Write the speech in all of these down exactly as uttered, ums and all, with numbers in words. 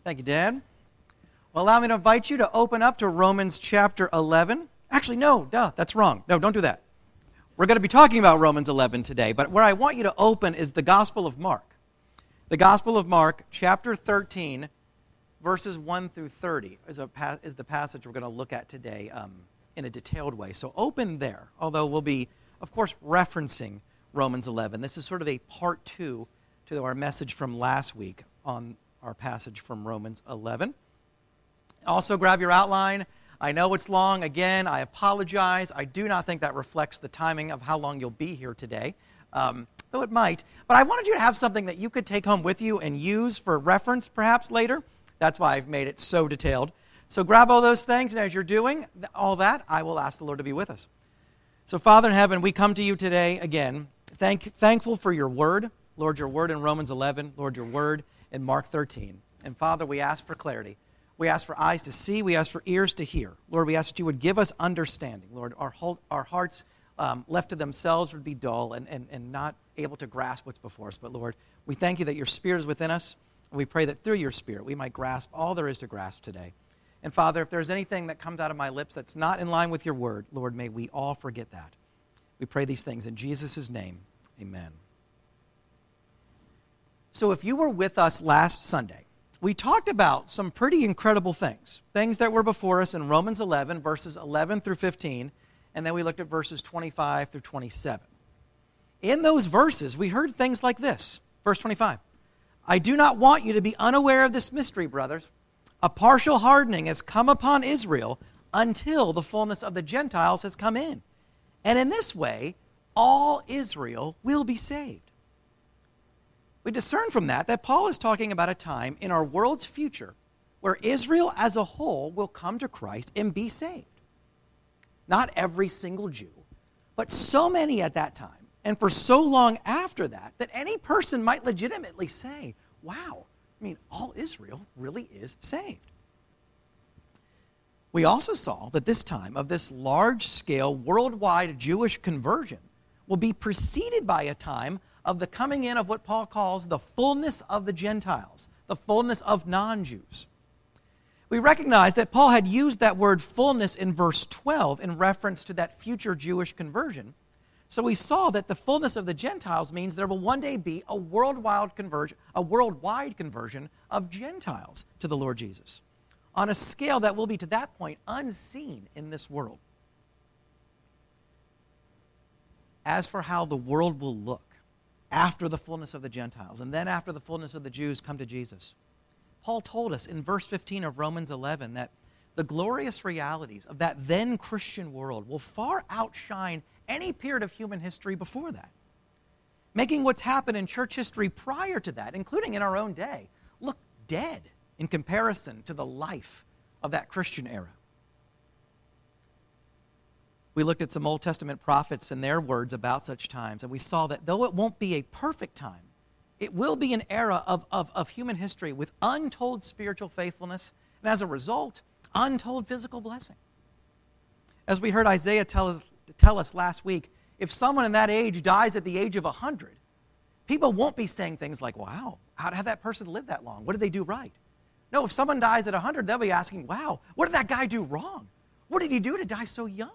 Thank you, Dan. Well, allow me to invite you to open up to Romans chapter eleven. Actually, no, duh, that's wrong. No, don't do that. We're going to be talking about Romans eleven today, but where I want you to open is the Gospel of Mark. The Gospel of Mark, chapter thirteen, verses one through thirty, is, a, is the passage we're going to look at today um, in a detailed way. So open there, although we'll be, of course, referencing Romans eleven. This is sort of a part two to our message from last week on our passage from Romans eleven. Also, grab your outline. I know it's long. Again, I apologize. I do not think that reflects the timing of how long you'll be here today, um, though it might. But I wanted you to have something that you could take home with you and use for reference perhaps later. That's why I've made it so detailed. So grab all those things, and as you're doing all that, I will ask the Lord to be with us. So Father in heaven, we come to you today again, thank, thankful for your word. Lord, your word in Romans eleven. Lord, your word in Mark thirteen. And Father, we ask for clarity. We ask for eyes to see. We ask for ears to hear. Lord, we ask that you would give us understanding. Lord, our whole, our hearts um, left to themselves would be dull and, and, and not able to grasp what's before us. But Lord, we thank you that your Spirit is within us, and we pray that through your Spirit we might grasp all there is to grasp today. And Father, if there's anything that comes out of my lips that's not in line with your word, Lord, may we all forget that. We pray these things in Jesus' name. Amen. So if you were with us last Sunday, we talked about some pretty incredible things, things that were before us in Romans eleven, verses eleven through fifteen, and then we looked at verses twenty-five through twenty-seven. In those verses, we heard things like this. Verse twenty-five, I do not want you to be unaware of this mystery, brothers. A partial hardening has come upon Israel until the fullness of the Gentiles has come in. And in this way, all Israel will be saved. We discern from that that Paul is talking about a time in our world's future where Israel as a whole will come to Christ and be saved. Not every single Jew, but so many at that time, and for so long after that, that any person might legitimately say, wow, I mean, all Israel really is saved. We also saw that this time of this large-scale worldwide Jewish conversion will be preceded by a time of the coming in of what Paul calls the fullness of the Gentiles, the fullness of non-Jews. We recognize that Paul had used that word fullness in verse twelve in reference to that future Jewish conversion. So we saw that the fullness of the Gentiles means there will one day be a worldwide conversion, a worldwide conversion of Gentiles to the Lord Jesus, on a scale that will be to that point unseen in this world. As for how the world will look after the fullness of the Gentiles, and then after the fullness of the Jews come to Jesus, Paul told us in verse fifteen of Romans eleven that the glorious realities of that then Christian world will far outshine any period of human history before that, making what's happened in church history prior to that, including in our own day, look dead in comparison to the life of that Christian era. We looked at some Old Testament prophets and their words about such times, and we saw that though it won't be a perfect time, it will be an era of, of, of human history with untold spiritual faithfulness, and as a result, untold physical blessing. As we heard Isaiah tell us, tell us last week, if someone in that age dies at the age of one hundred, people won't be saying things like, wow, how did that person live that long? What did they do right? No, if someone dies at one hundred, they'll be asking, wow, what did that guy do wrong? What did he do to die so young?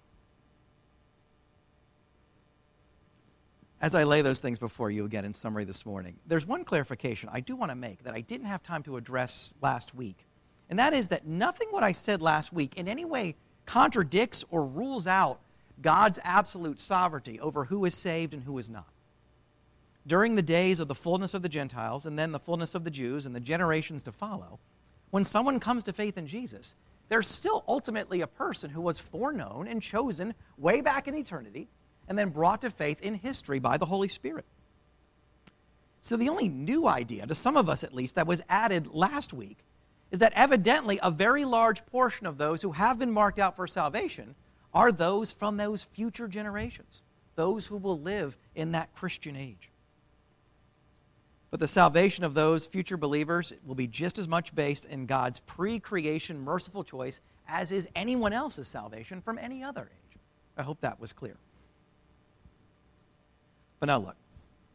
As I lay those things before you again in summary this morning, there's one clarification I do want to make that I didn't have time to address last week. And that is that nothing what I said last week in any way contradicts or rules out God's absolute sovereignty over who is saved and who is not. During the days of the fullness of the Gentiles and then the fullness of the Jews and the generations to follow, when someone comes to faith in Jesus, there's still ultimately a person who was foreknown and chosen way back in eternity and then brought to faith in history by the Holy Spirit. So the only new idea, to some of us at least, that was added last week is that evidently a very large portion of those who have been marked out for salvation are those from those future generations, those who will live in that Christian age. But the salvation of those future believers will be just as much based in God's pre-creation merciful choice as is anyone else's salvation from any other age. I hope that was clear. But now look,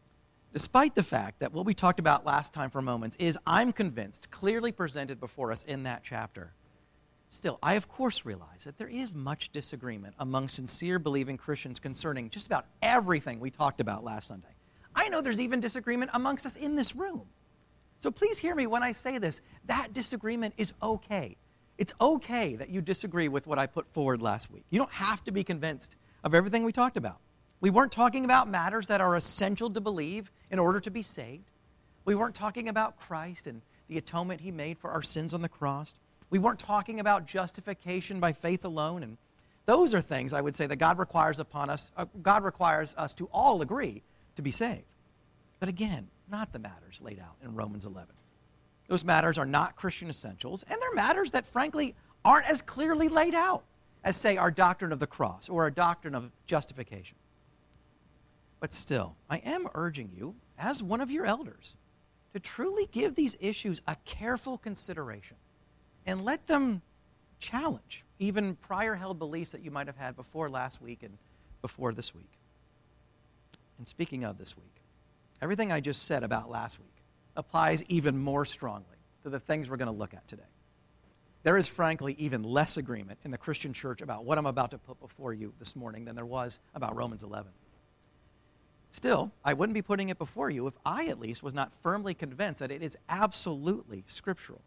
Despite the fact that what we talked about last time for moments is, I'm convinced, clearly presented before us in that chapter, still, I of course realize that there is much disagreement among sincere believing Christians concerning just about everything we talked about last Sunday. I know there's even disagreement amongst us in this room. So please hear me when I say this. That disagreement is okay. It's okay that you disagree with what I put forward last week. You don't have to be convinced of everything we talked about. We weren't talking about matters that are essential to believe in order to be saved. We weren't talking about Christ and the atonement he made for our sins on the cross. We weren't talking about justification by faith alone. And those are things, I would say, that God requires upon us. Uh, God requires us to all agree to be saved. But again, not the matters laid out in Romans eleven. Those matters are not Christian essentials, and they're matters that, frankly, aren't as clearly laid out as, say, our doctrine of the cross or our doctrine of justification. But still, I am urging you, as one of your elders, to truly give these issues a careful consideration and let them challenge even prior held beliefs that you might have had before last week and before this week. And speaking of this week, everything I just said about last week applies even more strongly to the things we're going to look at today. There is, frankly, even less agreement in the Christian church about what I'm about to put before you this morning than there was about Romans eleven. Still, I wouldn't be putting it before you if I, at least, was not firmly convinced that it is absolutely scriptural.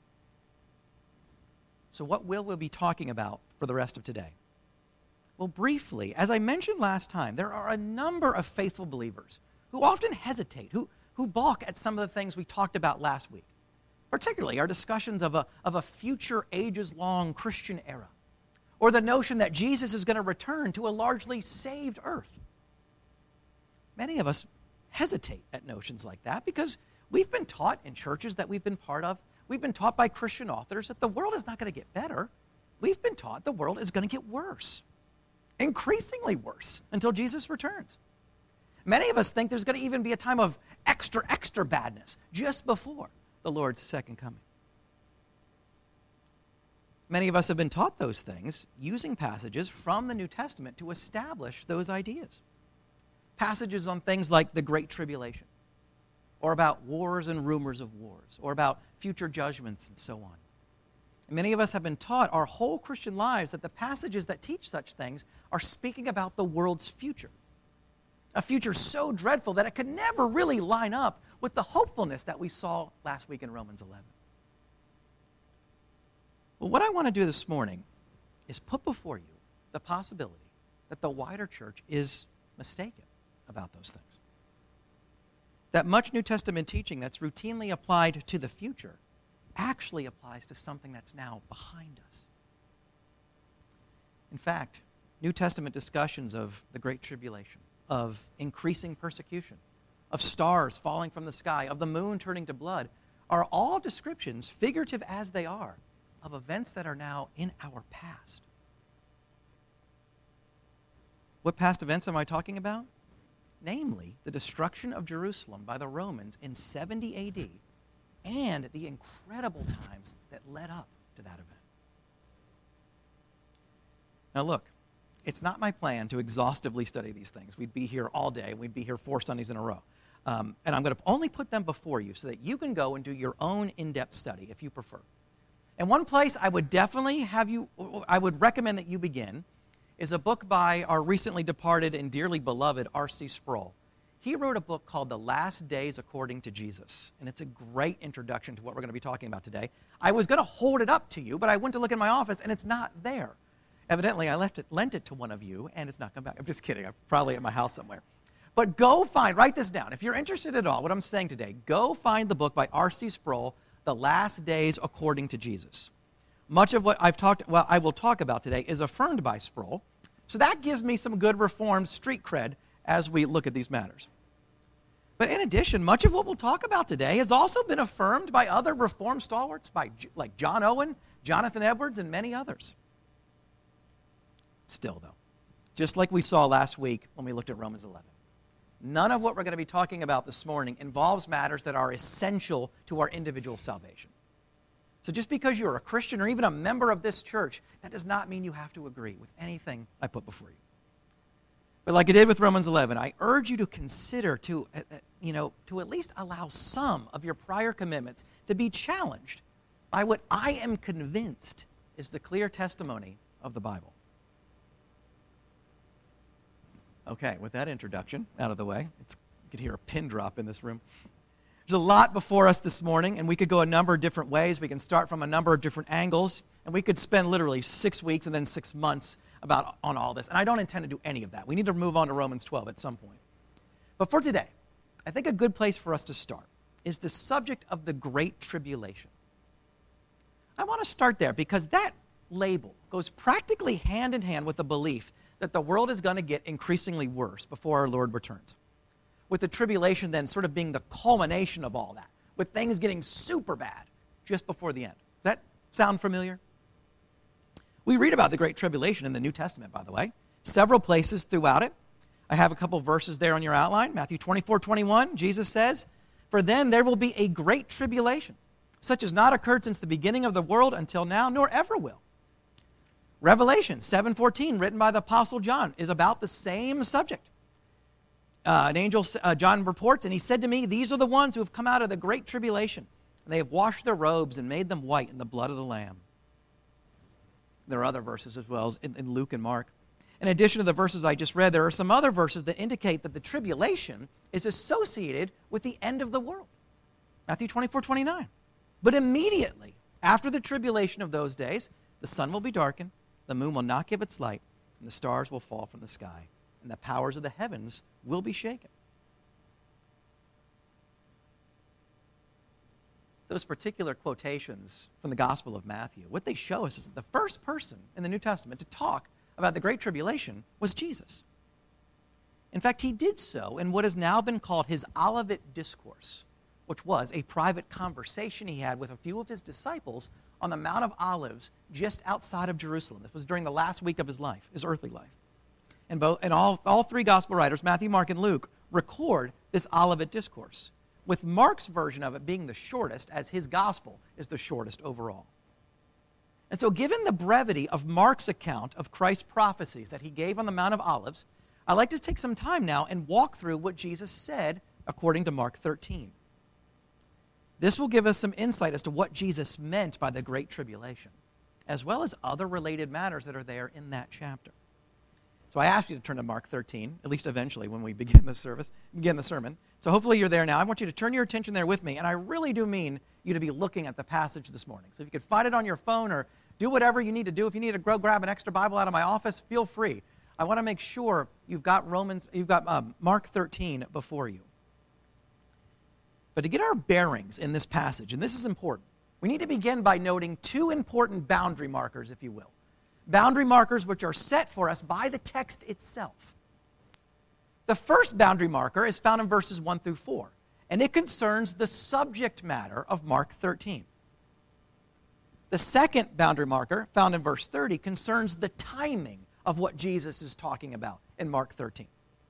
So what will we be talking about for the rest of today? Well, briefly, as I mentioned last time, there are a number of faithful believers who often hesitate, who, who balk at some of the things we talked about last week, particularly our discussions of a, of a future ages-long Christian era, or the notion that Jesus is going to return to a largely saved earth. Many of us hesitate at notions like that because we've been taught in churches that we've been part of, we've been taught by Christian authors that the world is not going to get better. We've been taught the world is going to get worse, increasingly worse, until Jesus returns. Many of us think there's going to even be a time of extra, extra badness just before the Lord's second coming. Many of us have been taught those things using passages from the New Testament to establish those ideas. Passages on things like the Great Tribulation, or about wars and rumors of wars, or about future judgments and so on. And many of us have been taught our whole Christian lives that the passages that teach such things are speaking about the world's future. A future so dreadful that it could never really line up with the hopefulness that we saw last week in Romans eleven. Well, what I want to do this morning is put before you the possibility that the wider church is mistaken about those things. That much New Testament teaching that's routinely applied to the future actually applies to something that's now behind us. In fact, New Testament discussions of the Great Tribulation, of increasing persecution, of stars falling from the sky, of the moon turning to blood, are all descriptions, figurative as they are, of events that are now in our past. What past events am I talking about? Namely, the destruction of Jerusalem by the Romans in seventy A D and the incredible times that led up to that event. Now look, it's not my plan to exhaustively study these things. We'd be here all day, and we'd be here four Sundays in a row. Um, and I'm going to only put them before you so that you can go and do your own in-depth study if you prefer. And one place I would definitely have you, I would recommend that you begin, is a book by our recently departed and dearly beloved R C Sproul. He wrote a book called The Last Days According to Jesus, and it's a great introduction to what we're going to be talking about today. I was going to hold it up to you, but I went to look in my office, and it's not there. Evidently, I left it, lent it to one of you, and it's not come back. I'm just kidding. I'm probably at my house somewhere. But go find, write this down. If you're interested at all, what I'm saying today, go find the book by R C Sproul, The Last Days According to Jesus. Much of what I've talked, well, I will talk about today is affirmed by Sproul. So that gives me some good Reformed street cred as we look at these matters. But in addition, much of what we'll talk about today has also been affirmed by other Reformed stalwarts, by like John Owen, Jonathan Edwards, and many others. Still, though, just like we saw last week when we looked at Romans eleven, none of what we're going to be talking about this morning involves matters that are essential to our individual salvation. So just because you're a Christian or even a member of this church, that does not mean you have to agree with anything I put before you. But like I did with Romans eleven, I urge you to consider to, uh, you know, to at least allow some of your prior commitments to be challenged by what I am convinced is the clear testimony of the Bible. Okay, with that introduction out of the way, it's, you could hear a pin drop in this room. There's a lot before us this morning, and we could go a number of different ways. We can start from a number of different angles, and we could spend literally six weeks and then six months about on all this. And I don't intend to do any of that. We need to move on to Romans twelve at some point. But for today, I think a good place for us to start is the subject of the Great Tribulation. I want to start there because that label goes practically hand in hand with the belief that the world is going to get increasingly worse before our Lord returns. With the tribulation then sort of being the culmination of all that, with things getting super bad just before the end. Does that sound familiar? We read about the Great Tribulation in the New Testament, by the way, several places throughout it. I have a couple verses there on your outline. Matthew twenty-four twenty-one, Jesus says, "For then there will be a great tribulation, such as not occurred since the beginning of the world until now, nor ever will." Revelation seven fourteen, written by the Apostle John, is about the same subject. Uh, an angel, uh, John reports, and he said to me, "These are the ones who have come out of the great tribulation, and they have washed their robes and made them white in the blood of the Lamb." There are other verses as well in, in Luke and Mark. In addition to the verses I just read, there are some other verses that indicate that the tribulation is associated with the end of the world. Matthew twenty-four twenty-nine. "But immediately after the tribulation of those days, the sun will be darkened, the moon will not give its light, and the stars will fall from the sky, and the powers of the heavens will be shaken." Those particular quotations from the Gospel of Matthew, what they show us is that the first person in the New Testament to talk about the Great Tribulation was Jesus. In fact, he did so in what has now been called his Olivet Discourse, which was a private conversation he had with a few of his disciples on the Mount of Olives just outside of Jerusalem. This was during the last week of his life, his earthly life. And, both, and all, all three gospel writers, Matthew, Mark, and Luke, record this Olivet Discourse, with Mark's version of it being the shortest, as his gospel is the shortest overall. And so given the brevity of Mark's account of Christ's prophecies that he gave on the Mount of Olives, I'd like to take some time now and walk through what Jesus said according to Mark thirteen. This will give us some insight as to what Jesus meant by the Great Tribulation, as well as other related matters that are there in that chapter. So I asked you to turn to Mark thirteen, at least eventually when we begin the service, begin the sermon. So hopefully you're there now. I want you to turn your attention there with me, and I really do mean you to be looking at the passage this morning. So if you could find it on your phone or do whatever you need to do. If you need to go grab an extra Bible out of my office, feel free. I want to make sure you've got Romans, you've got um, Mark thirteen before you. But to get our bearings in this passage, and this is important, we need to begin by noting two important boundary markers, if you will. Boundary markers which are set for us by the text itself. The first boundary marker is found in verses one through four, and it concerns the subject matter of Mark thirteen. The second boundary marker, found in verse thirty, concerns the timing of what Jesus is talking about in Mark thirteen.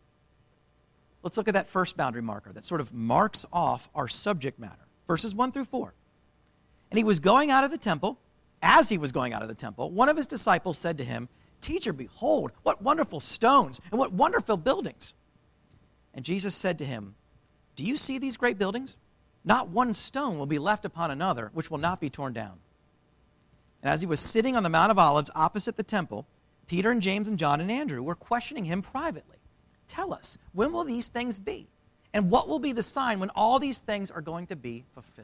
Let's look at that first boundary marker that sort of marks off our subject matter. Verses one through four. "And he was going out of the temple. As he was going out of the temple, one of his disciples said to him, 'Teacher, behold, what wonderful stones and what wonderful buildings.' And Jesus said to him, 'Do you see these great buildings? Not one stone will be left upon another, which will not be torn down.' And as he was sitting on the Mount of Olives opposite the temple, Peter and James and John and Andrew were questioning him privately. 'Tell us, when will these things be? And what will be the sign when all these things are going to be fulfilled?'"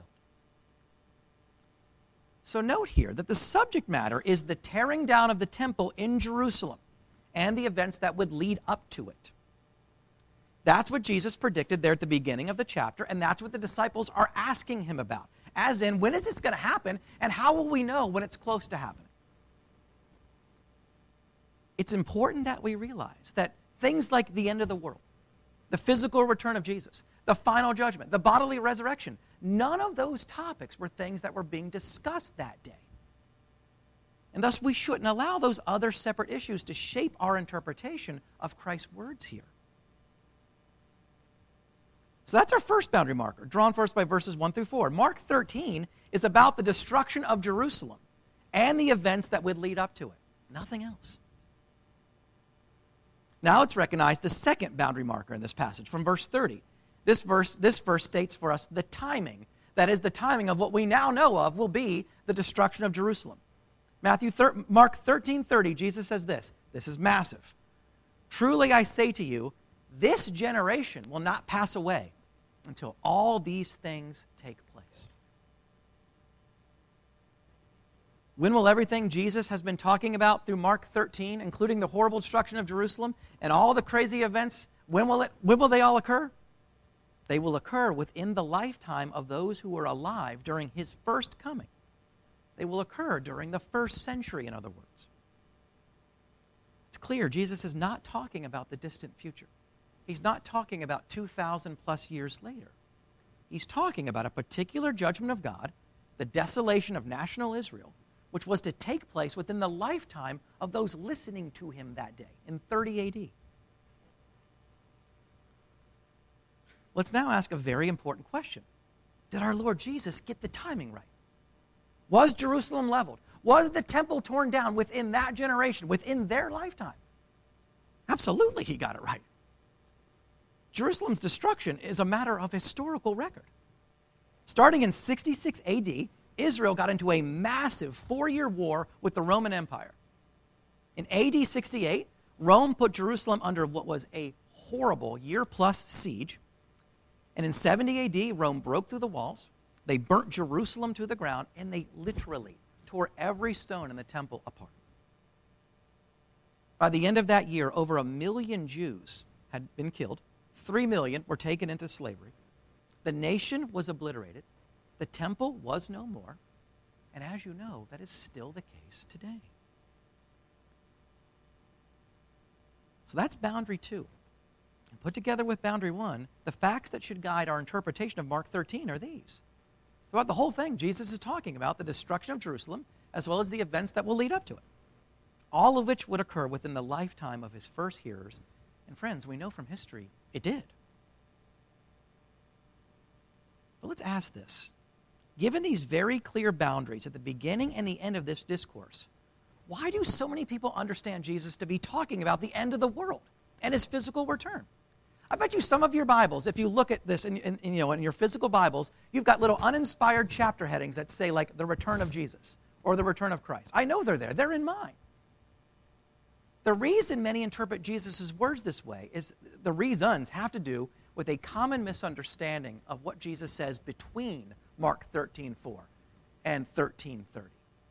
So note here that the subject matter is the tearing down of the temple in Jerusalem and the events that would lead up to it. That's what Jesus predicted there at the beginning of the chapter, and that's what the disciples are asking him about. As in, when is this going to happen, and how will we know when it's close to happening? It's important that we realize that things like the end of the world, the physical return of Jesus, the final judgment, the bodily resurrection, none of those topics were things that were being discussed that day. And thus we shouldn't allow those other separate issues to shape our interpretation of Christ's words here. So that's our first boundary marker, drawn for us by verses one through four. Mark thirteen is about the destruction of Jerusalem and the events that would lead up to it. Nothing else. Now let's recognize the second boundary marker in this passage from verse thirty. This verse, this verse states for us the timing. That is, the timing of what we now know of will be the destruction of Jerusalem. Matthew, Mark thirteen thirty, Jesus says this. This is massive. Truly I say to you, this generation will not pass away until all these things take place. When will everything Jesus has been talking about through Mark thirteen, including the horrible destruction of Jerusalem and all the crazy events, when will it, when will they all occur? They will occur within the lifetime of those who were alive during his first coming. They will occur during the first century, in other words. It's clear Jesus is not talking about the distant future. He's not talking about two thousand plus years later. He's talking about a particular judgment of God, the desolation of national Israel, which was to take place within the lifetime of those listening to him that day in thirty A D. Let's now ask a very important question. Did our Lord Jesus get the timing right? Was Jerusalem leveled? Was the temple torn down within that generation, within their lifetime? Absolutely, he got it right. Jerusalem's destruction is a matter of historical record. Starting in sixty-six A D, Israel got into a massive four-year war with the Roman Empire. In A D sixty-eight, Rome put Jerusalem under what was a horrible year-plus siege. And in seventy A D, Rome broke through the walls, they burnt Jerusalem to the ground, and they literally tore every stone in the temple apart. By the end of that year, over a million Jews had been killed. Three million were taken into slavery. The nation was obliterated. The temple was no more. And as you know, that is still the case today. So that's boundary two. And put together with boundary one, the facts that should guide our interpretation of Mark thirteen are these. Throughout the whole thing, Jesus is talking about the destruction of Jerusalem as well as the events that will lead up to it, all of which would occur within the lifetime of his first hearers. And friends, we know from history, it did. But let's ask this. Given these very clear boundaries at the beginning and the end of this discourse, why do so many people understand Jesus to be talking about the end of the world and his physical return? I bet you some of your Bibles, if you look at this in, in, in, you know, in your physical Bibles, you've got little uninspired chapter headings that say like the return of Jesus or the return of Christ. I know they're there. They're in mine. The reason many interpret Jesus' words this way is the reasons have to do with a common misunderstanding of what Jesus says between Mark thirteen four and thirteen thirty.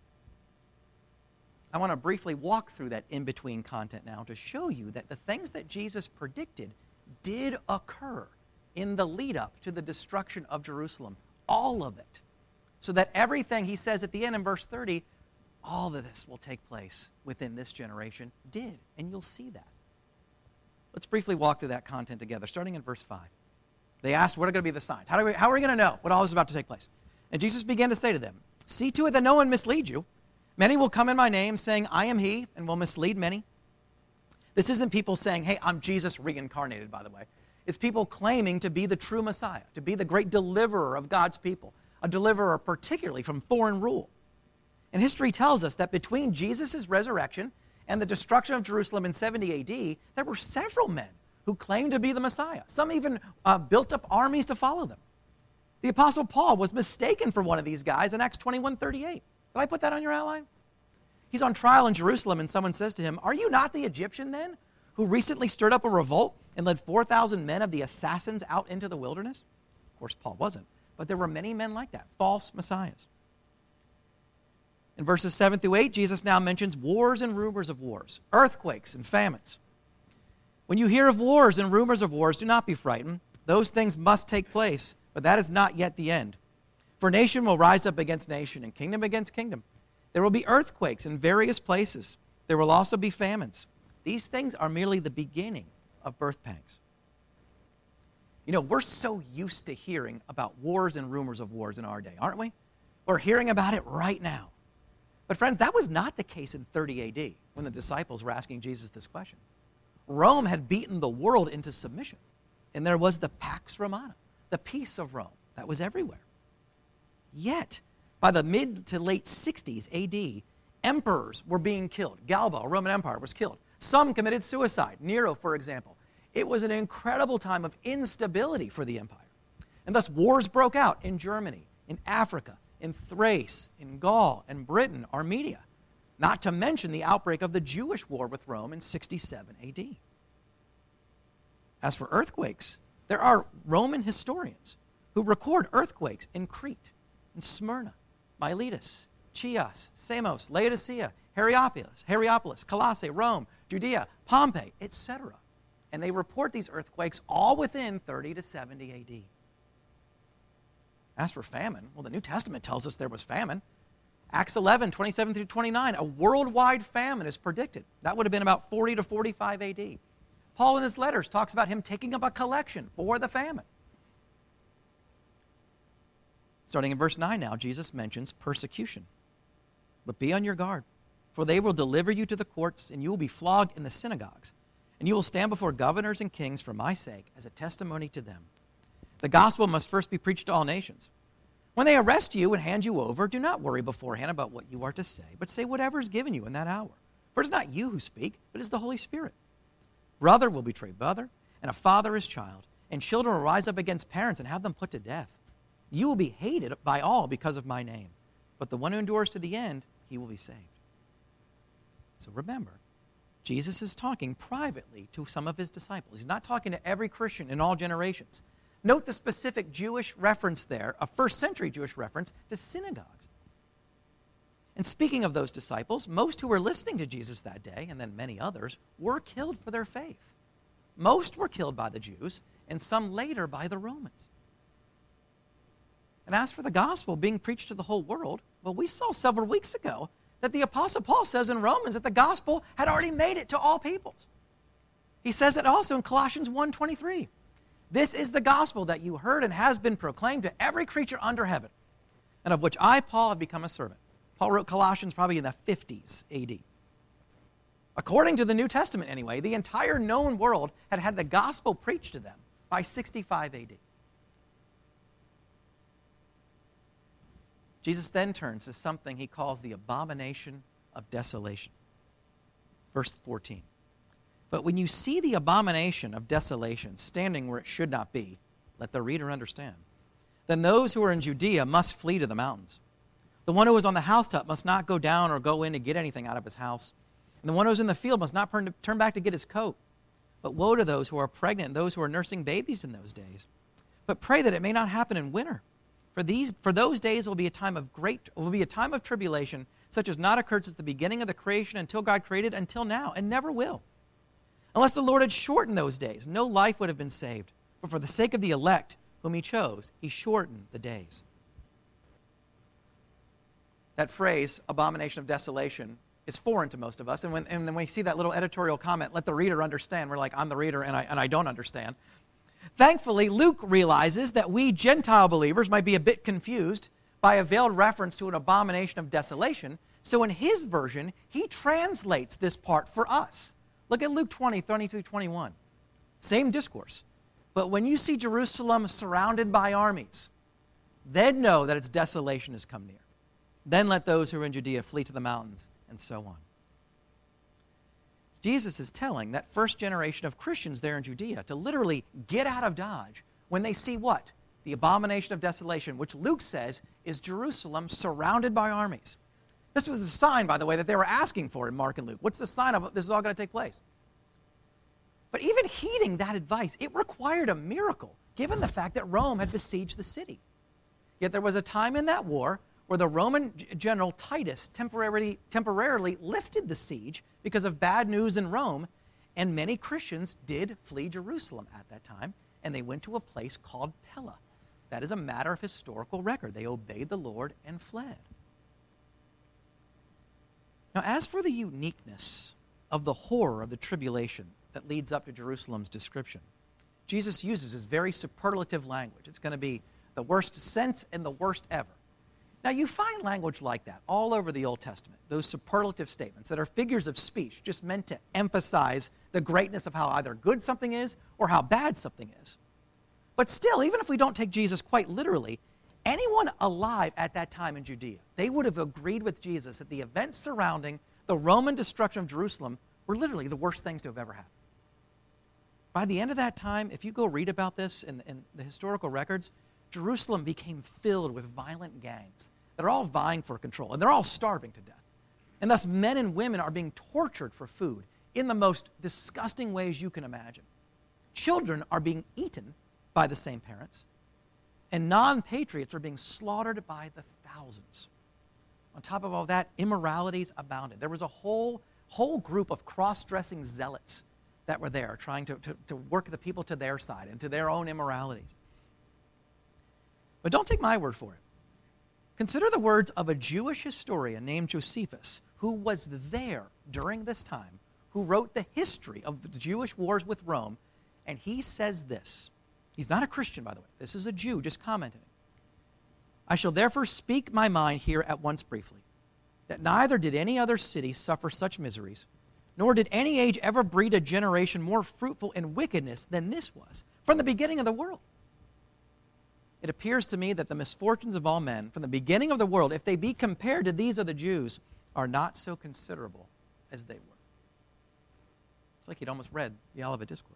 I want to briefly walk through that in-between content now to show you that the things that Jesus predicted did occur in the lead-up to the destruction of Jerusalem, all of it, so that everything he says at the end in verse thirty, all of this will take place within this generation, did, and you'll see that. Let's briefly walk through that content together, starting in verse five. They asked, what are going to be the signs? How, do we, how are we going to know what all this is about to take place? And Jesus began to say to them, see to it that no one misleads you. Many will come in my name, saying, I am he, and will mislead many. This isn't people saying, hey, I'm Jesus reincarnated, by the way. It's people claiming to be the true Messiah, to be the great deliverer of God's people, a deliverer particularly from foreign rule. And history tells us that between Jesus' resurrection and the destruction of Jerusalem in seventy A D, there were several men who claimed to be the Messiah. Some even uh, built up armies to follow them. The Apostle Paul was mistaken for one of these guys in Acts twenty-one thirty-eight. Did I put that on your outline? He's on trial in Jerusalem, and someone says to him, are you not the Egyptian then, who recently stirred up a revolt and led four thousand men of the assassins out into the wilderness? Of course, Paul wasn't, but there were many men like that, false messiahs. In verses seven through eight, Jesus now mentions wars and rumors of wars, earthquakes and famines. When you hear of wars and rumors of wars, do not be frightened. Those things must take place, but that is not yet the end. For nation will rise up against nation and kingdom against kingdom. There will be earthquakes in various places. There will also be famines. These things are merely the beginning of birth pangs. You know, we're so used to hearing about wars and rumors of wars in our day, aren't we? We're hearing about it right now. But friends, that was not the case in thirty A D when the disciples were asking Jesus this question. Rome had beaten the world into submission, and there was the Pax Romana, the peace of Rome, that was everywhere. Yet, by the mid to late sixties A D, emperors were being killed. Galba, a Roman Empire, was killed. Some committed suicide. Nero, for example. It was an incredible time of instability for the empire. And thus wars broke out in Germany, in Africa, in Thrace, in Gaul, and Britain, Armenia. Not to mention the outbreak of the Jewish war with Rome in sixty-seven A D. As for earthquakes, there are Roman historians who record earthquakes in Crete, in Smyrna, Miletus, Chios, Samos, Laodicea, Hierapolis, Hierapolis, Colossae, Rome, Judea, Pompeii, et cetera. And they report these earthquakes all within thirty to seventy A D. As for famine, well, the New Testament tells us there was famine. Acts eleven, twenty-seven through twenty-nine, a worldwide famine is predicted. That would have been about forty to forty-five A D. Paul in his letters talks about him taking up a collection for the famine. Starting in verse nine now, Jesus mentions persecution. But be on your guard, for they will deliver you to the courts, and you will be flogged in the synagogues, and you will stand before governors and kings for my sake as a testimony to them. The gospel must first be preached to all nations. When they arrest you and hand you over, do not worry beforehand about what you are to say, but say whatever is given you in that hour. For it is not you who speak, but it is the Holy Spirit. Brother will betray brother, and a father his child, and children will rise up against parents and have them put to death. You will be hated by all because of my name, but the one who endures to the end, he will be saved. So remember, Jesus is talking privately to some of his disciples. He's not talking to every Christian in all generations. Note the specific Jewish reference there, a first century Jewish reference to synagogues. And speaking of those disciples, most who were listening to Jesus that day, and then many others, were killed for their faith. Most were killed by the Jews, and some later by the Romans. And as for the gospel being preached to the whole world, well, we saw several weeks ago that the Apostle Paul says in Romans that the gospel had already made it to all peoples. He says it also in Colossians one twenty-three. This is the gospel that you heard and has been proclaimed to every creature under heaven, and of which I, Paul, have become a servant. Paul wrote Colossians probably in the fifties A D. According to the New Testament anyway, the entire known world had had the gospel preached to them by sixty-five A D. Jesus then turns to something he calls the abomination of desolation. Verse fourteen. But when you see the abomination of desolation standing where it should not be, let the reader understand, then those who are in Judea must flee to the mountains. The one who is on the housetop must not go down or go in to get anything out of his house. And the one who is in the field must not turn back to get his coat. But woe to those who are pregnant and those who are nursing babies in those days. But pray that it may not happen in winter. For these, for those days will be a time of great, will be a time of tribulation, such as not occurred since the beginning of the creation until God created until now, and never will. Unless the Lord had shortened those days, no life would have been saved. But for the sake of the elect whom he chose, he shortened the days. That phrase, abomination of desolation, is foreign to most of us. And when, and when we see that little editorial comment, let the reader understand, we're like, I'm the reader and I, and I don't understand. Thankfully, Luke realizes that we Gentile believers might be a bit confused by a veiled reference to an abomination of desolation. So in his version, he translates this part for us. Look at Luke twenty, thirty through twenty-one. Same discourse. But when you see Jerusalem surrounded by armies, then know that its desolation has come near. Then let those who are in Judea flee to the mountains, and so on. Jesus is telling that first generation of Christians there in Judea to literally get out of Dodge when they see what? The abomination of desolation, which Luke says is Jerusalem surrounded by armies. This was a sign, by the way, that they were asking for in Mark and Luke. What's the sign of this is all going to take place? But even heeding that advice, it required a miracle, given the fact that Rome had besieged the city. Yet there was a time in that war where the Roman general Titus temporarily, temporarily lifted the siege because of bad news in Rome, and many Christians did flee Jerusalem at that time, and they went to a place called Pella. That is a matter of historical record. They obeyed the Lord and fled. Now, as for the uniqueness of the horror of the tribulation that leads up to Jerusalem's description, Jesus uses his very superlative language. It's going to be the worst sense and the worst ever. Now, you find language like that all over the Old Testament, those superlative statements that are figures of speech just meant to emphasize the greatness of how either good something is or how bad something is. But still, even if we don't take Jesus quite literally, anyone alive at that time in Judea, they would have agreed with Jesus that the events surrounding the Roman destruction of Jerusalem were literally the worst things to have ever happened. By the end of that time, if you go read about this in, in the historical records, Jerusalem became filled with violent gangs that are all vying for control, and they're all starving to death. And thus, men and women are being tortured for food in the most disgusting ways you can imagine. Children are being eaten by the same parents, and non-patriots are being slaughtered by the thousands. On top of all that, immoralities abounded. There was a whole, whole group of cross-dressing zealots that were there trying to, to, to work the people to their side and to their own immoralities. But don't take my word for it. Consider the words of a Jewish historian named Josephus, who was there during this time, who wrote the history of the Jewish wars with Rome, and he says this. He's not a Christian, by the way. This is a Jew just commenting. I shall therefore speak my mind here at once briefly, that neither did any other city suffer such miseries, nor did any age ever breed a generation more fruitful in wickedness than this was, from the beginning of the world. It appears to me that the misfortunes of all men, from the beginning of the world, if they be compared to these of the Jews, are not so considerable as they were. It's like he'd almost read the Olivet Discourse.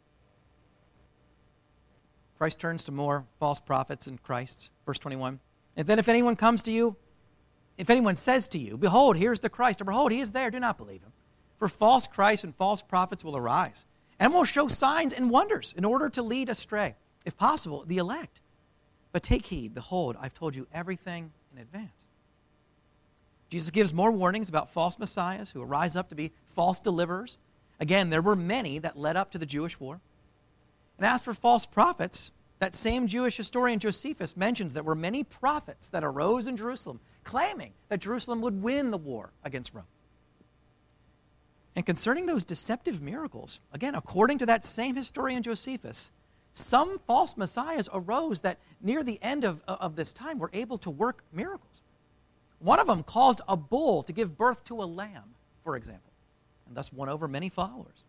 Christ turns to more false prophets in Christ. Verse twenty-one. And then if anyone comes to you, if anyone says to you, behold, here's the Christ, or behold, he is there, do not believe him. For false Christs and false prophets will arise, and will show signs and wonders in order to lead astray, if possible, the elect. But take heed, behold, I've told you everything in advance. Jesus gives more warnings about false messiahs who arise up to be false deliverers. Again, there were many that led up to the Jewish war. And as for false prophets, that same Jewish historian Josephus mentions there were many prophets that arose in Jerusalem, claiming that Jerusalem would win the war against Rome. And concerning those deceptive miracles, again, according to that same historian Josephus, some false messiahs arose that near the end of, of this time were able to work miracles. One of them caused a bull to give birth to a lamb, for example, and thus won over many followers.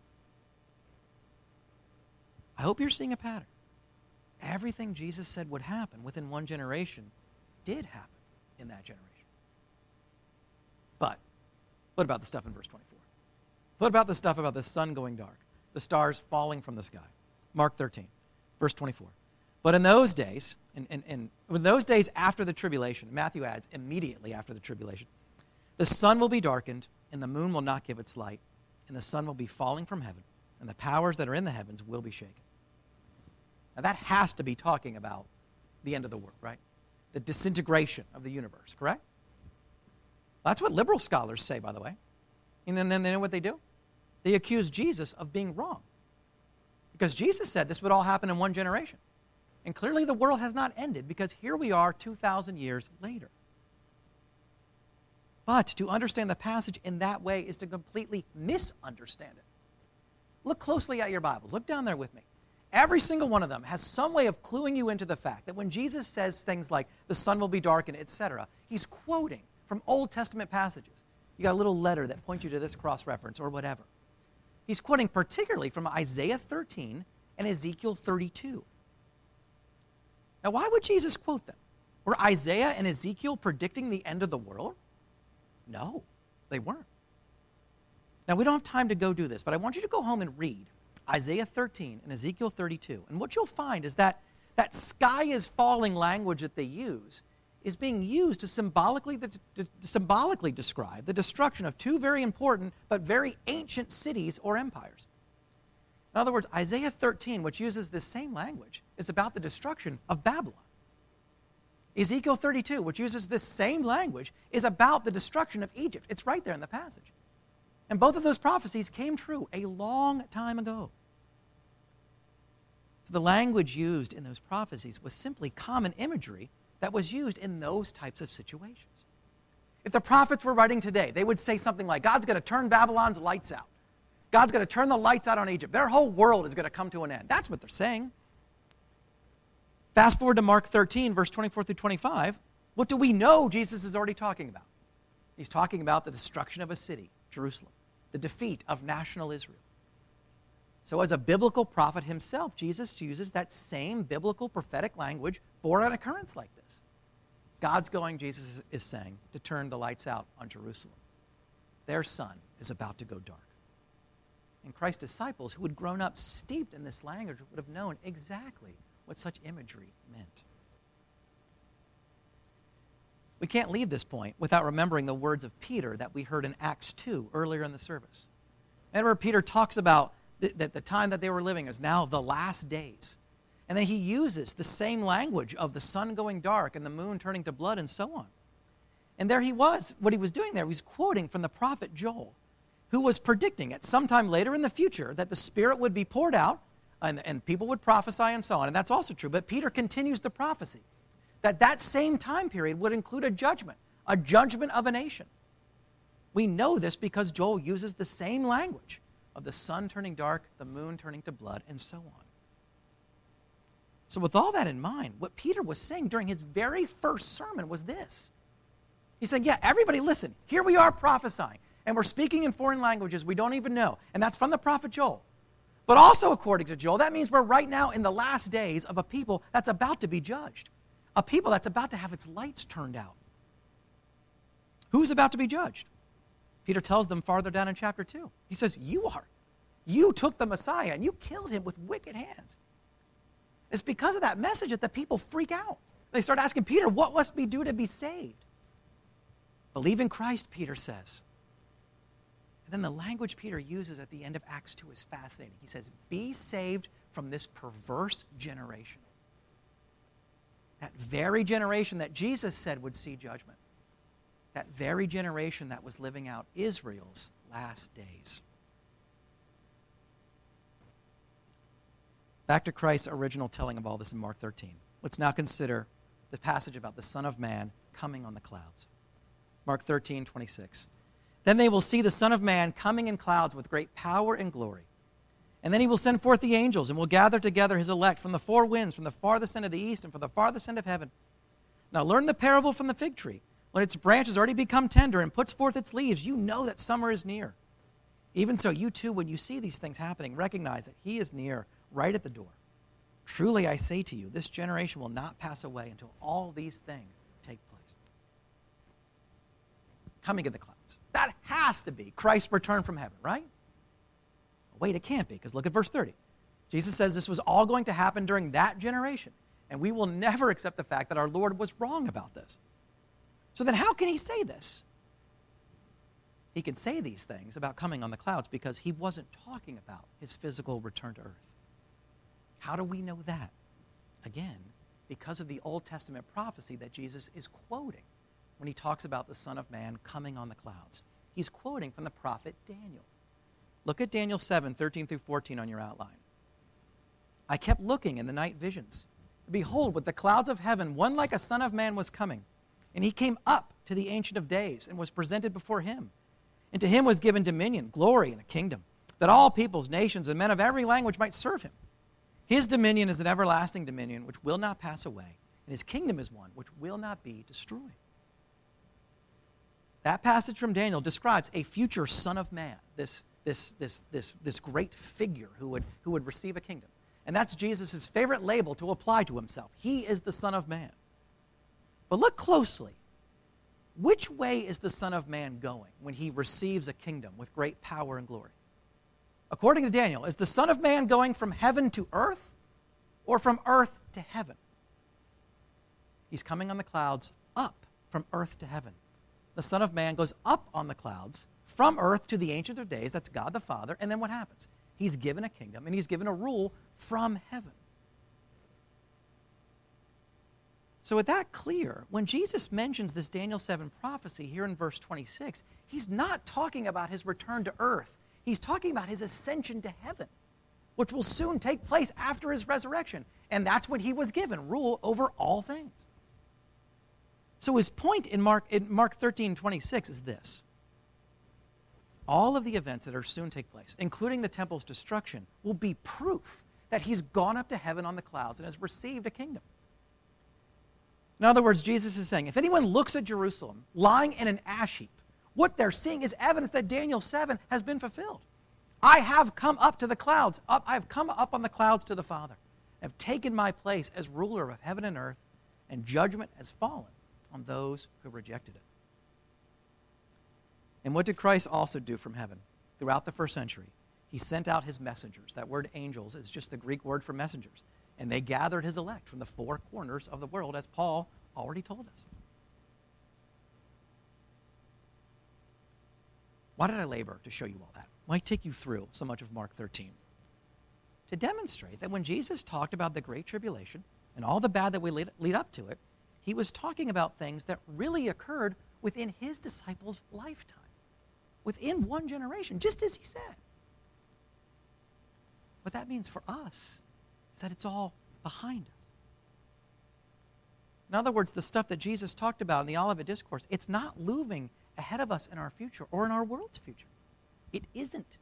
I hope you're seeing a pattern. Everything Jesus said would happen within one generation did happen in that generation. But what about the stuff in verse twenty-four? What about the stuff about the sun going dark, the stars falling from the sky? Mark thirteen, verse twenty-four. But in those days, in, in, in, in those days after the tribulation, Matthew adds, immediately after the tribulation, the sun will be darkened, and the moon will not give its light, and the sun will be falling from heaven, and the powers that are in the heavens will be shaken. Now that has to be talking about the end of the world, right? The disintegration of the universe, correct? That's what liberal scholars say, by the way. And then, then they know what they do? They accuse Jesus of being wrong. Because Jesus said this would all happen in one generation. And clearly the world has not ended, because here we are two thousand years later. But to understand the passage in that way is to completely misunderstand it. Look closely at your Bibles. Look down there with me. Every single one of them has some way of cluing you into the fact that when Jesus says things like the sun will be darkened, et cetera, he's quoting from Old Testament passages. You got a little letter that points you to this cross-reference or whatever. He's quoting particularly from Isaiah thirteen and Ezekiel thirty-two. Now, why would Jesus quote them? Were Isaiah and Ezekiel predicting the end of the world? No, they weren't. Now, we don't have time to go do this, but I want you to go home and read Isaiah thirteen and Ezekiel thirty-two. And what you'll find is that that sky is falling language that they use is being used to symbolically, to, to symbolically describe the destruction of two very important but very ancient cities or empires. In other words, Isaiah thirteen, which uses this same language, is about the destruction of Babylon. Ezekiel thirty-two, which uses this same language, is about the destruction of Egypt. It's right there in the passage. And both of those prophecies came true a long time ago. So the language used in those prophecies was simply common imagery that was used in those types of situations. If the prophets were writing today, they would say something like, God's going to turn Babylon's lights out. God's going to turn the lights out on Egypt. Their whole world is going to come to an end. That's what they're saying. Fast forward to Mark thirteen, verse twenty-four through twenty-five. What do we know Jesus is already talking about? He's talking about the destruction of a city, Jerusalem, the defeat of national Israel. So as a biblical prophet himself, Jesus uses that same biblical prophetic language for an occurrence like this. God's going, Jesus is saying, to turn the lights out on Jerusalem. Their sun is about to go dark. And Christ's disciples, who had grown up steeped in this language, would have known exactly what such imagery meant. We can't leave this point without remembering the words of Peter that we heard in Acts two earlier in the service. Remember, Peter talks about th- that the time that they were living is now the last days. And then he uses the same language of the sun going dark and the moon turning to blood and so on. And there he was. What he was doing there, he was quoting from the prophet Joel, who was predicting at some time later in the future that the Spirit would be poured out and, and people would prophesy and so on. And that's also true. But Peter continues the prophecy that that same time period would include a judgment, a judgment of a nation. We know this because Joel uses the same language of the sun turning dark, the moon turning to blood, and so on. So with all that in mind, what Peter was saying during his very first sermon was this. He said, yeah, everybody listen, here we are prophesying, and we're speaking in foreign languages we don't even know, and that's from the prophet Joel. But also according to Joel, that means we're right now in the last days of a people that's about to be judged, a people that's about to have its lights turned out. Who's about to be judged? Peter tells them farther down in chapter two. He says, you are. You took the Messiah, and you killed him with wicked hands. It's because of that message that the people freak out. They start asking Peter, what must we do to be saved? Believe in Christ, Peter says. And then the language Peter uses at the end of Acts two is fascinating. He says, be saved from this perverse generation. That very generation that Jesus said would see judgment. That very generation that was living out Israel's last days. Back to Christ's original telling of all this in Mark thirteen. Let's now consider the passage about the Son of Man coming on the clouds. Mark thirteen, twenty-six. Then they will see the Son of Man coming in clouds with great power and glory. And then he will send forth the angels and will gather together his elect from the four winds, from the farthest end of the east and from the farthest end of heaven. Now learn the parable from the fig tree. When its branch has already become tender and puts forth its leaves, you know that summer is near. Even so, you too, when you see these things happening, recognize that he is near, right at the door. Truly I say to you, this generation will not pass away until all these things take place. Coming in the clouds. That has to be Christ's return from heaven, right? Wait, it can't be, because look at verse thirty. Jesus says this was all going to happen during that generation, and we will never accept the fact that our Lord was wrong about this. So then how can he say this? He can say these things about coming on the clouds because he wasn't talking about his physical return to earth. How do we know that? Again, because of the Old Testament prophecy that Jesus is quoting when he talks about the Son of Man coming on the clouds. He's quoting from the prophet Daniel. Look at Daniel seven, thirteen through fourteen on your outline. I kept looking in the night visions. Behold, with the clouds of heaven, one like a son of man was coming. And he came up to the Ancient of Days and was presented before him. And to him was given dominion, glory, and a kingdom, that all peoples, nations, and men of every language might serve him. His dominion is an everlasting dominion which will not pass away, and his kingdom is one which will not be destroyed. That passage from Daniel describes a future Son of Man, this, this, this, this, this great figure who would, who would receive a kingdom. And that's Jesus' favorite label to apply to himself. He is the Son of Man. But look closely. Which way is the Son of Man going when he receives a kingdom with great power and glory? According to Daniel, is the Son of Man going from heaven to earth or from earth to heaven? He's coming on the clouds up from earth to heaven. The Son of Man goes up on the clouds from earth to the Ancient of Days, that's God the Father, and then what happens? He's given a kingdom and he's given a rule from heaven. So with that clear, when Jesus mentions this Daniel seven prophecy here in verse twenty-six, he's not talking about his return to earth. He's talking about his ascension to heaven, which will soon take place after his resurrection. And that's what he was given, rule over all things. So his point in Mark, in Mark thirteen twenty-six is this. All of the events that are soon take place, including the temple's destruction, will be proof that he's gone up to heaven on the clouds and has received a kingdom. In other words, Jesus is saying, if anyone looks at Jerusalem lying in an ash heap, what they're seeing is evidence that Daniel seven has been fulfilled. I have come up to the clouds. Up, I have come up on the clouds to the Father. I have taken my place as ruler of heaven and earth, and judgment has fallen on those who rejected it. And what did Christ also do from heaven throughout the first century? he sent out his messengers. That word angels is just the Greek word for messengers. And they gathered his elect from the four corners of the world, as Paul already told us. Why did I labor to show you all that? Why take you through so much of Mark thirteen? To demonstrate that when Jesus talked about the Great Tribulation and all the bad that we lead, lead up to it, he was talking about things that really occurred within his disciples' lifetime, within one generation, just as he said. What that means for us is that it's all behind us. In other words, the stuff that Jesus talked about in the Olivet Discourse, it's not looming ahead of us in our future or in our world's future. It isn't.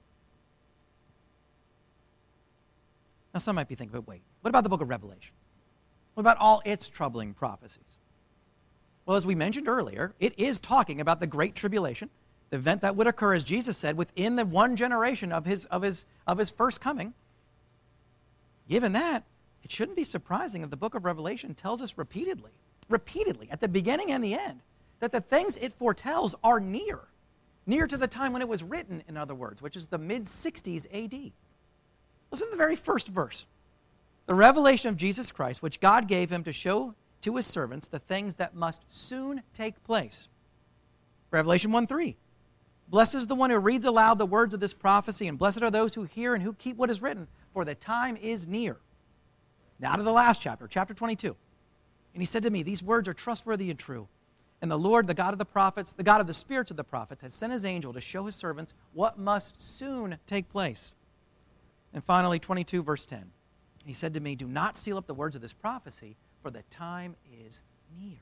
Now, some might be thinking, but wait, what about the book of Revelation? What about all its troubling prophecies? Well, as we mentioned earlier, it is talking about the Great Tribulation, the event that would occur, as Jesus said, within the one generation of his, of his, of his first coming. Given that, it shouldn't be surprising that the book of Revelation tells us repeatedly, repeatedly, at the beginning and the end, that the things it foretells are near, near to the time when it was written, in other words, which is the mid sixties A D. Listen to the very first verse. The revelation of Jesus Christ, which God gave him to show to his servants the things that must soon take place. Revelation one three. Blessed is the one who reads aloud the words of this prophecy, and blessed are those who hear and who keep what is written, for the time is near. Now to the last chapter, chapter twenty-two. And he said to me, these words are trustworthy and true. And the Lord, the God of the prophets, the God of the spirits of the prophets, has sent his angel to show his servants what must soon take place. And finally, twenty-two, verse ten. He said to me, do not seal up the words of this prophecy, for the time is near.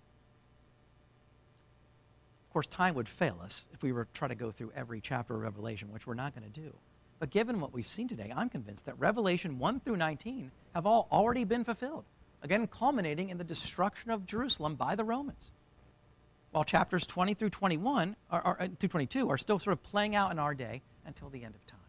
Of course, time would fail us if we were to try to go through every chapter of Revelation, which we're not going to do. But given what we've seen today, I'm convinced that Revelation one through nineteen have all already been fulfilled, again culminating in the destruction of Jerusalem by the Romans, while chapters twenty through twenty-one, are, are, through twenty-two are still sort of playing out in our day until the end of time.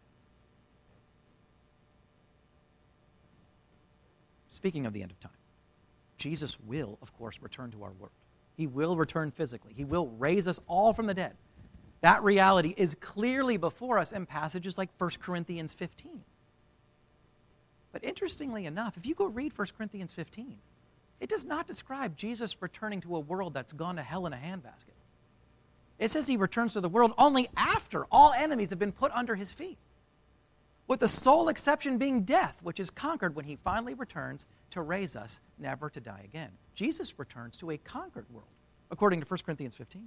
Speaking of the end of time, Jesus will, of course, return to our world. He will return physically. He will raise us all from the dead. That reality is clearly before us in passages like First Corinthians fifteen. But interestingly enough, if you go read First Corinthians fifteen, it does not describe Jesus returning to a world that's gone to hell in a handbasket. It says he returns to the world only after all enemies have been put under his feet, with the sole exception being death, which is conquered when he finally returns to raise us never to die again. Jesus returns to a conquered world, according to First Corinthians fifteen.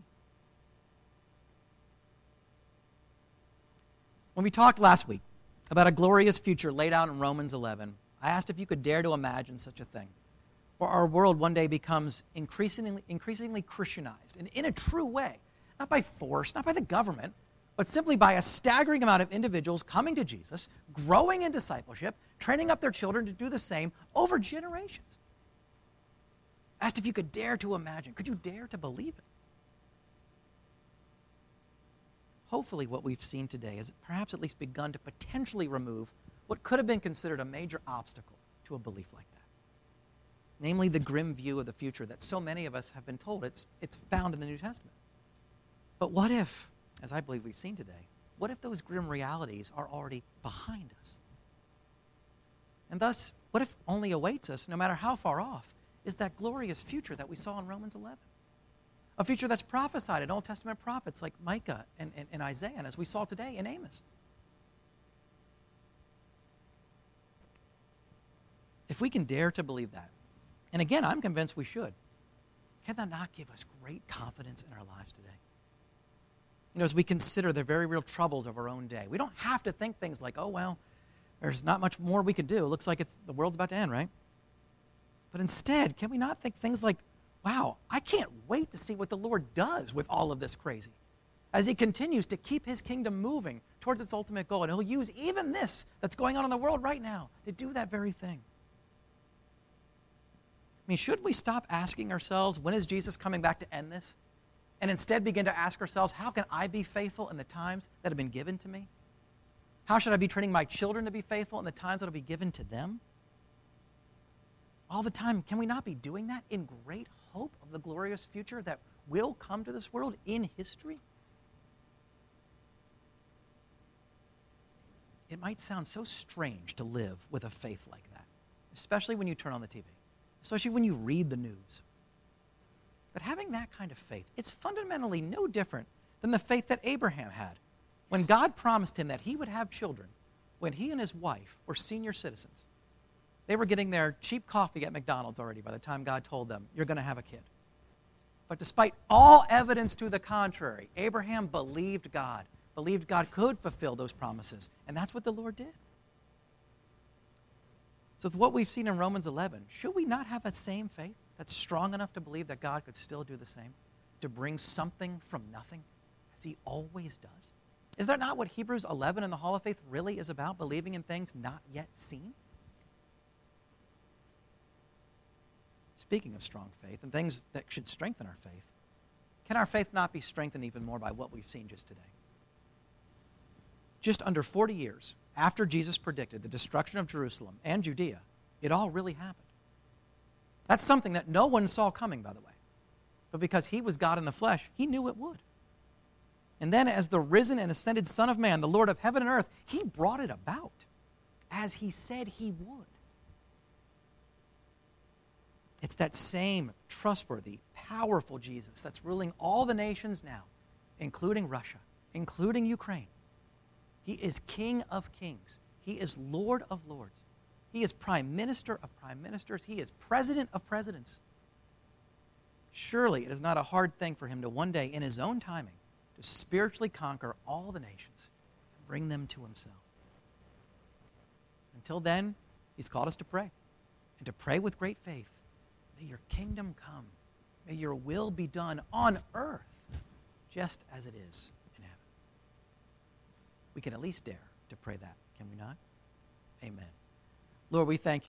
When we talked last week about a glorious future laid out in Romans eleven, I asked if you could dare to imagine such a thing, where our world one day becomes increasingly, increasingly Christianized, and in a true way, not by force, not by the government, but simply by a staggering amount of individuals coming to Jesus, growing in discipleship, training up their children to do the same over generations. I asked if you could dare to imagine. Could you dare to believe it? Hopefully what we've seen today has perhaps at least begun to potentially remove what could have been considered a major obstacle to a belief like that. Namely, the grim view of the future that so many of us have been told it's, it's found in the New Testament. But what if, as I believe we've seen today, what if those grim realities are already behind us? And thus, what if only awaits us, no matter how far off, is that glorious future that we saw in Romans eleven? A future that's prophesied in Old Testament prophets like Micah and, and, and Isaiah, and as we saw today in Amos. If we can dare to believe that, and again, I'm convinced we should, can that not give us great confidence in our lives today? You know, as we consider the very real troubles of our own day, we don't have to think things like, oh, well, there's not much more we could do. It looks like it's the world's about to end, right? But instead, can we not think things like, wow, I can't wait to see what the Lord does with all of this crazy as he continues to keep his kingdom moving towards its ultimate goal. And he'll use even this that's going on in the world right now to do that very thing. I mean, should we stop asking ourselves, when is Jesus coming back to end this? And instead begin to ask ourselves, how can I be faithful in the times that have been given to me? How should I be training my children to be faithful in the times that will be given to them? All the time, can we not be doing that in great hope of the glorious future that will come to this world in history? it might sound so strange to live with a faith like that, especially when you turn on the T V, especially when you read the news. But having that kind of faith, it's fundamentally no different than the faith that Abraham had when God promised him that he would have children when he and his wife were senior citizens. They were getting their cheap coffee at McDonald's already by the time God told them, you're going to have a kid. But despite all evidence to the contrary, Abraham believed God, believed God could fulfill those promises, and that's what the Lord did. So with what we've seen in Romans eleven, should we not have that same faith that's strong enough to believe that God could still do the same, to bring something from nothing, as he always does? Is that not what Hebrews eleven in the Hall of Faith really is about, believing in things not yet seen? Speaking of strong faith and things that should strengthen our faith, can our faith not be strengthened even more by what we've seen just today? Just under forty years after Jesus predicted the destruction of Jerusalem and Judea, it all really happened. That's something that no one saw coming, by the way. But because he was God in the flesh, he knew it would. And then as the risen and ascended Son of Man, the Lord of heaven and earth, he brought it about as he said he would. It's that same trustworthy, powerful Jesus that's ruling all the nations now, including Russia, including Ukraine. He is King of kings. He is Lord of lords. He is Prime Minister of prime ministers. He is President of presidents. Surely it is not a hard thing for him to one day, in his own timing, to spiritually conquer all the nations and bring them to himself. Until then, he's called us to pray, and to pray with great faith. May your kingdom come. May your will be done on earth, just as it is in heaven. We can at least dare to pray that, can we not? Amen. Lord, we thank you.